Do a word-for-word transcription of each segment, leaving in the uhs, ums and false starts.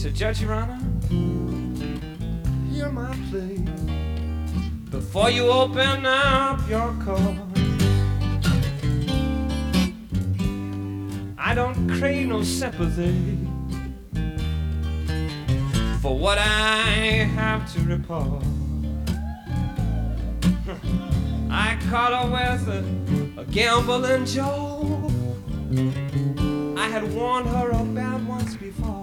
said, Judge, Your Honor, hear my plea. Before you open up your court, I don't crave no sympathy for what I have to report. I caught her with a, a gambling joke. I had warned her about once before.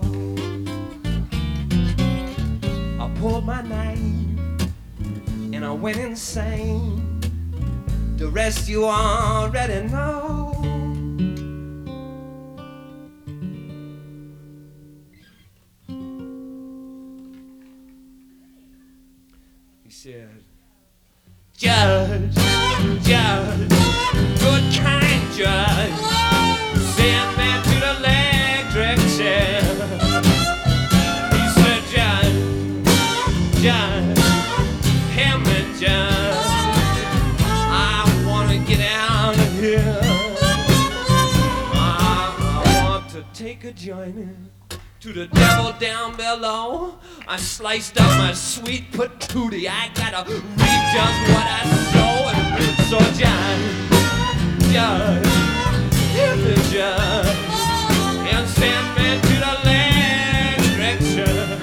I pulled my knife and I went insane. The rest you already know. He said, Judge, Judge, good kind Judge, send me to the electric chair. He said, Judge, Judge, hear me, Judge, I want to get out of here. I, I want to take a journey to the devil down below. I sliced up my sweet patootie. I gotta reap just what I sow. And so Judge, Judge, hear me, Judge, and send me to the electric chair.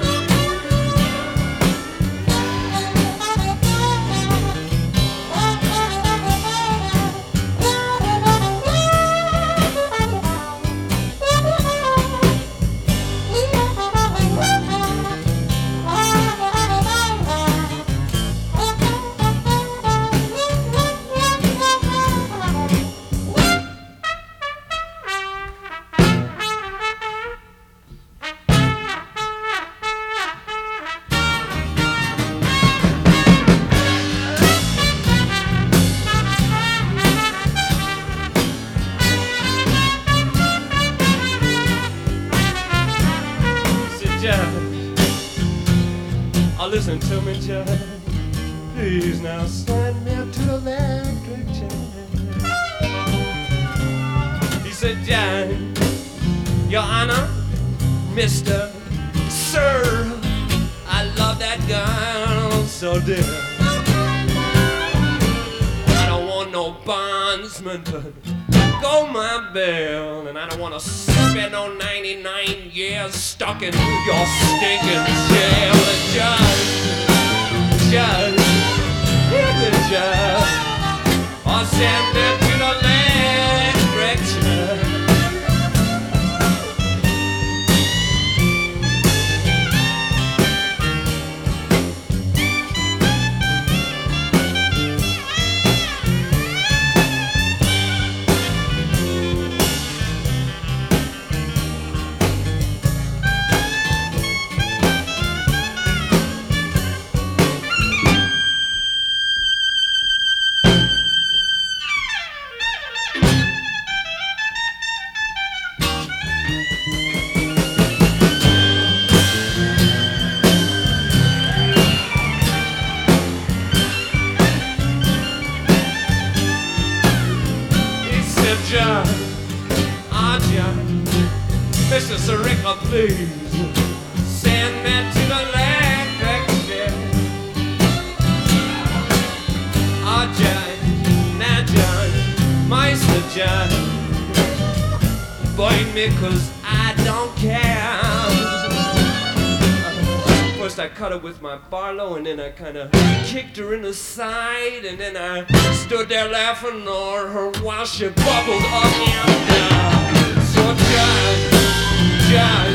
Oh, listen to me, Judge. Please now send me to the electric chair. He said, Judge, Your Honor, Mister Sir, I love that girl so dear. I don't want no bondsman to go my bail, and I don't want to spend no ninety-nine years stuck in your stinking jail. And Judge, Judge, hear me, Judge, or send me to the electric chair. Judge, ah, Judge, Mister Sirica, please send me to the electric chair. Ah, Judge, now Judge, Meister Judge, burn me 'cause I don't care. First I cut her with my Barlow, and then I kinda kicked her in the side, and then I stood there laughing on her while she bubbled up and down. So Judge, Judge,